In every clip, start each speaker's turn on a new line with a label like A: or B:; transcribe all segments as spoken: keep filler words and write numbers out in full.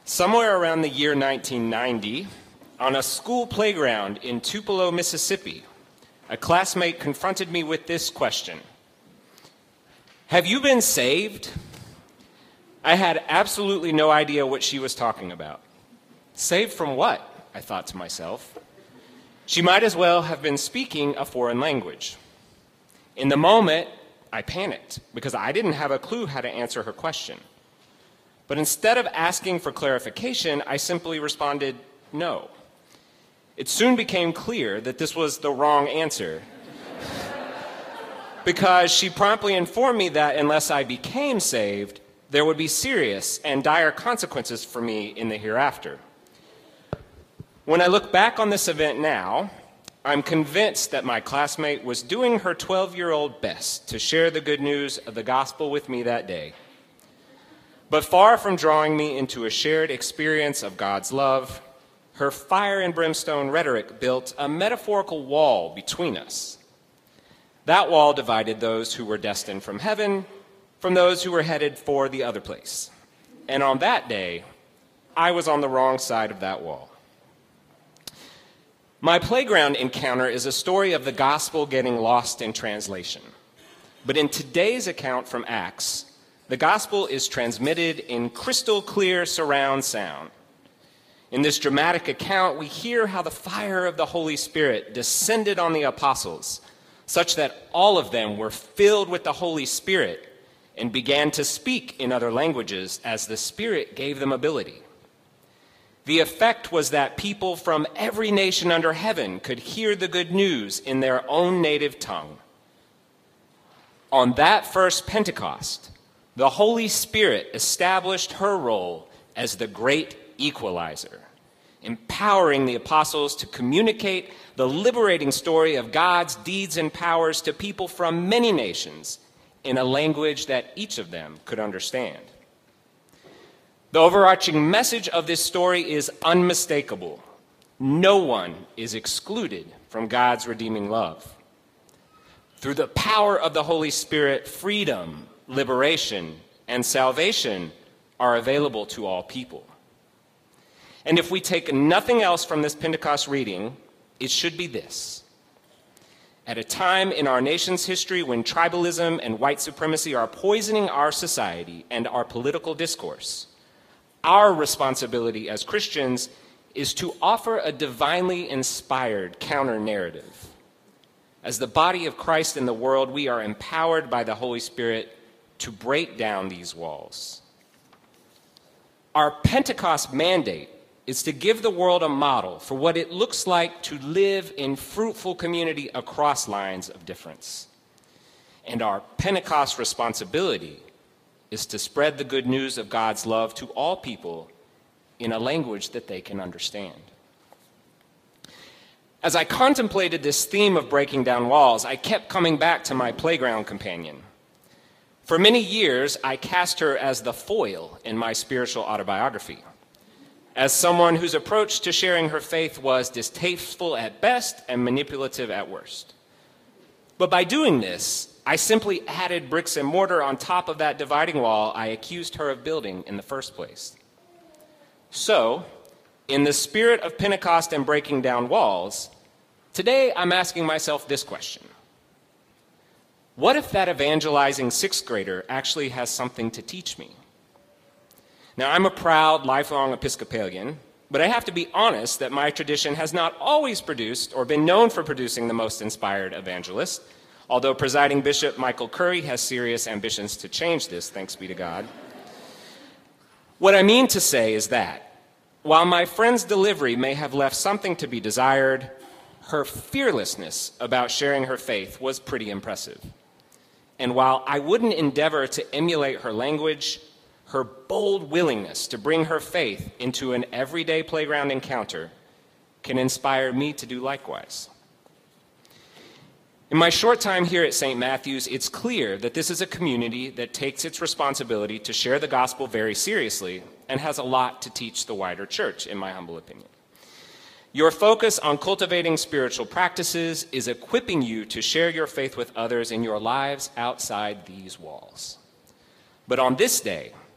A: Somewhere around the year nineteen ninety, on a school playground in Tupelo, Mississippi, a classmate confronted me with this question: "Have you been saved?" I had absolutely no idea what she was talking about. Saved from what? I thought to myself. She might as well have been speaking a foreign language. In the moment, I panicked because I didn't have a clue how to answer her question. But instead of asking for clarification, I simply responded, no. It soon became clear that this was the wrong answer because she promptly informed me that unless I became saved, there would be serious and dire consequences for me in the hereafter. When I look back on this event now, I'm convinced that my classmate was doing her twelve-year-old best to share the good news of the gospel with me that day. But far from drawing me into a shared experience of God's love, her fire and brimstone rhetoric built a metaphorical wall between us. That wall divided those who were destined from heaven from those who were headed for the other place. And on that day, I was on the wrong side of that wall. My playground encounter is a story of the gospel getting lost in translation. But in today's account from Acts, the gospel is transmitted in crystal clear surround sound. In this dramatic account, we hear how the fire of the Holy Spirit descended on the apostles, such that all of them were filled with the Holy Spirit and began to speak in other languages as the Spirit gave them ability. The effect was that people from every nation under heaven could hear the good news in their own native tongue. On that first Pentecost, the Holy Spirit established her role as the great equalizer, empowering the apostles to communicate the liberating story of God's deeds and powers to people from many nations in a language that each of them could understand. The overarching message of this story is unmistakable. No one is excluded from God's redeeming love. Through the power of the Holy Spirit, freedom, liberation, and salvation are available to all people. And if we take nothing else from this Pentecost reading, it should be this. At a time in our nation's history when tribalism and white supremacy are poisoning our society and our political discourse, our responsibility as Christians is to offer a divinely inspired counter-narrative. As the body of Christ in the world, we are empowered by the Holy Spirit to break down these walls. Our Pentecost mandate is to give the world a model for what it looks like to live in fruitful community across lines of difference. And our Pentecost responsibility is to spread the good news of God's love to all people in a language that they can understand. As I contemplated this theme of breaking down walls, I kept coming back to my playground companion. For many years, I cast her as the foil in my spiritual autobiography, as someone whose approach to sharing her faith was distasteful at best and manipulative at worst. But by doing this, I simply added bricks and mortar on top of that dividing wall I accused her of building in the first place. So, in the spirit of Pentecost and breaking down walls, today I'm asking myself this question. What if that evangelizing sixth grader actually has something to teach me? Now, I'm a proud, lifelong Episcopalian, but I have to be honest that my tradition has not always produced or been known for producing the most inspired evangelists, although presiding Bishop Michael Curry has serious ambitions to change this, thanks be to God. What I mean to say is that, while my friend's delivery may have left something to be desired, her fearlessness about sharing her faith was pretty impressive. And while I wouldn't endeavor to emulate her language, her bold willingness to bring her faith into an everyday playground encounter can inspire me to do likewise. In my short time here at Saint Matthew's, it's clear that this is a community that takes its responsibility to share the gospel very seriously and has a lot to teach the wider church, in my humble opinion. Your focus on cultivating spiritual practices is equipping you to share your faith with others in your lives outside these walls. But on this day,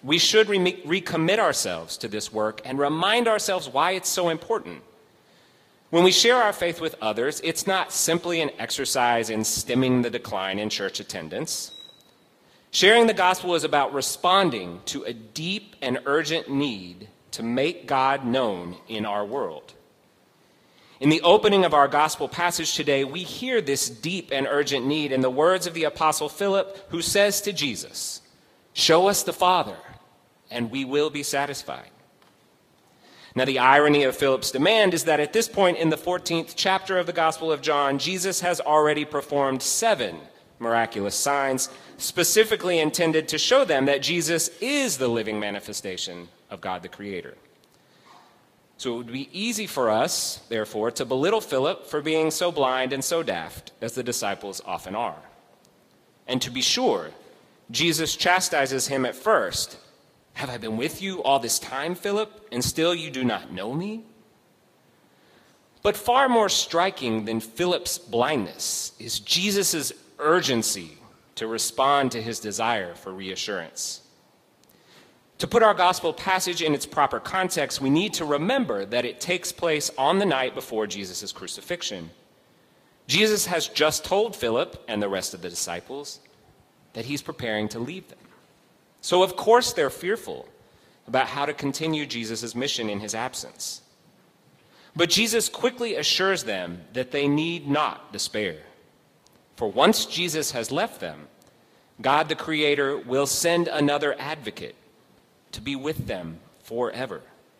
A: we should re- recommit ourselves to this work and remind ourselves why it's so important. When we share our faith with others, it's not simply an exercise in stemming the decline in church attendance. Sharing the gospel is about responding to a deep and urgent need to make God known in our world. In the opening of our gospel passage today, we hear this deep and urgent need in the words of the Apostle Philip, who says to Jesus, "Show us the Father, and we will be satisfied." Now, the irony of Philip's demand is that at this point in the fourteenth chapter of the Gospel of John, Jesus has already performed seven miraculous signs, specifically intended to show them that Jesus is the living manifestation of God the Creator. So it would be easy for us, therefore, to belittle Philip for being so blind and so daft, as the disciples often are. And to be sure, Jesus chastises him at first. "Have I been with you all this time, Philip, and still you do not know me?" But far more striking than Philip's blindness is Jesus' urgency to respond to his desire for reassurance. To put our gospel passage in its proper context, we need to remember that it takes place on the night before Jesus' crucifixion. Jesus has just told Philip and the rest of the disciples that he's preparing to leave them. So of course they're fearful about how to continue Jesus' mission in his absence. But Jesus quickly assures them that they need not despair. For once Jesus has left them, God the Creator will send another advocate to be with them forever.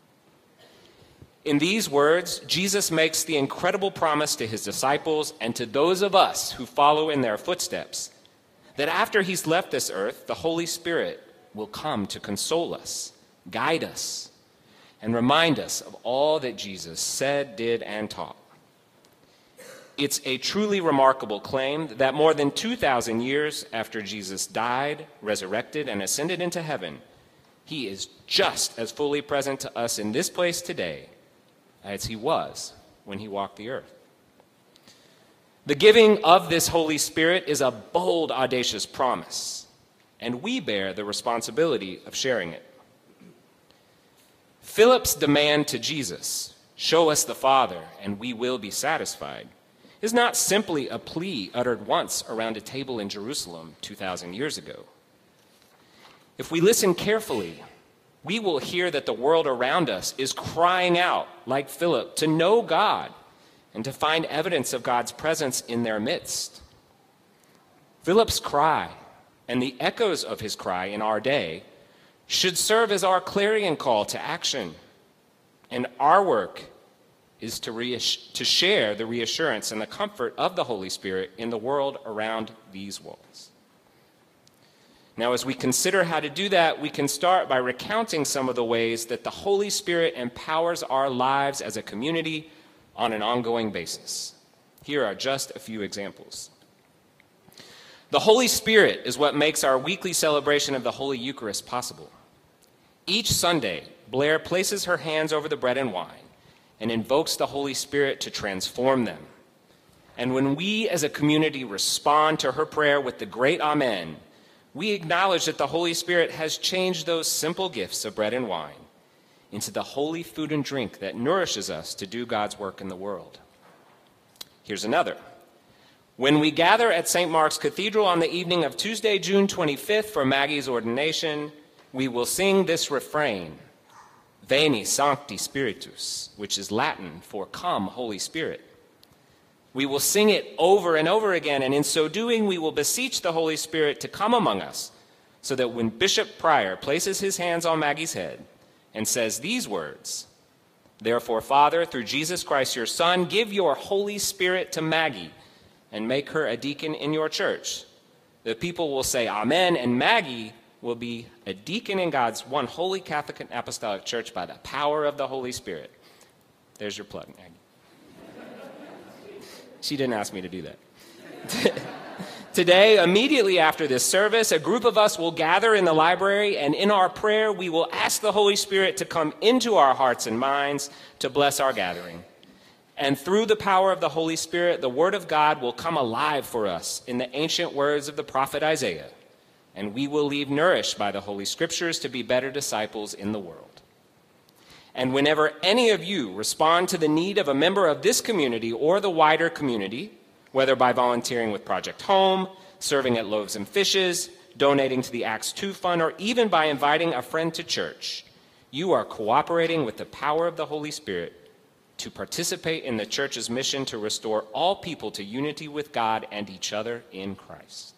A: In these words, Jesus makes the incredible promise to his disciples and to those of us who follow in their footsteps that after he's left this earth, the Holy Spirit will come to console us, guide us, and remind us of all that Jesus said, did, and taught. It's a truly remarkable claim that more than two thousand years after Jesus died, resurrected, and ascended into heaven, he is just as fully present to us in this place today as he was when he walked the earth. The giving of this Holy Spirit is a bold, audacious promise, and we bear the responsibility of sharing it. Philip's demand to Jesus, "Show us the Father, and we will be satisfied," is not simply a plea uttered once around a table in Jerusalem two thousand years ago. If we listen carefully, we will hear that the world around us is crying out, like Philip, to know God and to find evidence of God's presence in their midst. Philip's cry and the echoes of his cry in our day should serve as our clarion call to action. And our work is to, reass- to share the reassurance and the comfort of the Holy Spirit in the world around these walls. Now, as we consider how to do that, we can start by recounting some of the ways that the Holy Spirit empowers our lives as a community on an ongoing basis. Here are just a few examples. The Holy Spirit is what makes our weekly celebration of the Holy Eucharist possible. Each Sunday, Blair places her hands over the bread and wine and invokes the Holy Spirit to transform them. And when we as a community respond to her prayer with the great Amen, we acknowledge that the Holy Spirit has changed those simple gifts of bread and wine into the holy food and drink that nourishes us to do God's work in the world. Here's another. When we gather at Saint Mark's Cathedral on the evening of Tuesday, June twenty-fifth for Maggie's ordination, we will sing this refrain, Veni Sancti Spiritus, which is Latin for Come, Holy Spirit. We will sing it over and over again, and in so doing, we will beseech the Holy Spirit to come among us, so that when Bishop Pryor places his hands on Maggie's head and says these words, "Therefore, Father, through Jesus Christ your Son, give your Holy Spirit to Maggie and make her a deacon in your church," the people will say Amen, and Maggie will be a deacon in God's one holy Catholic and Apostolic Church by the power of the Holy Spirit. There's your plug, Maggie. She didn't ask me to do that. Today, immediately after this service, a group of us will gather in the library, and in our prayer, we will ask the Holy Spirit to come into our hearts and minds to bless our gathering. And through the power of the Holy Spirit, the Word of God will come alive for us in the ancient words of the prophet Isaiah. and we will leave nourished by the Holy Scriptures to be better disciples in the world. And whenever any of you respond to the need of a member of this community or the wider community, whether by volunteering with Project Home, serving at Loaves and Fishes, donating to the Acts two Fund, or even by inviting a friend to church, you are cooperating with the power of the Holy Spirit to participate in the church's mission to restore all people to unity with God and each other in Christ.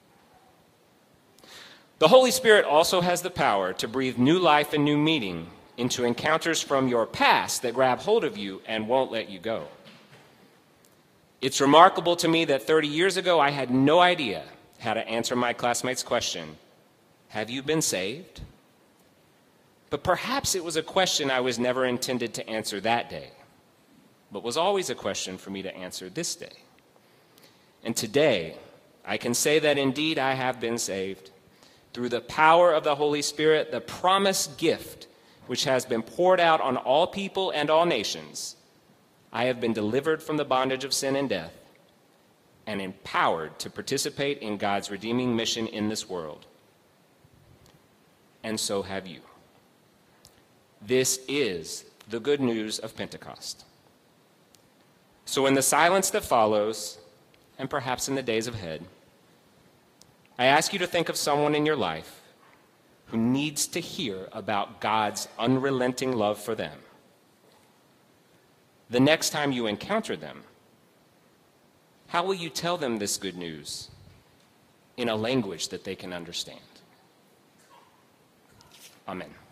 A: The Holy Spirit also has the power to breathe new life and new meaning into encounters from your past that grab hold of you and won't let you go. It's remarkable to me that thirty years ago I had no idea how to answer my classmates' question, "Have you been saved?" But perhaps it was a question I was never intended to answer that day, but was always a question for me to answer this day. And today, I can say that indeed I have been saved through the power of the Holy Spirit, the promised gift which has been poured out on all people and all nations. I have been delivered from the bondage of sin and death and empowered to participate in God's redeeming mission in this world. And so have you. This is the good news of Pentecost. So in the silence that follows, and perhaps in the days ahead, I ask you to think of someone in your life who needs to hear about God's unrelenting love for them. The next time you encounter them, how will you tell them this good news in a language that they can understand? Amen.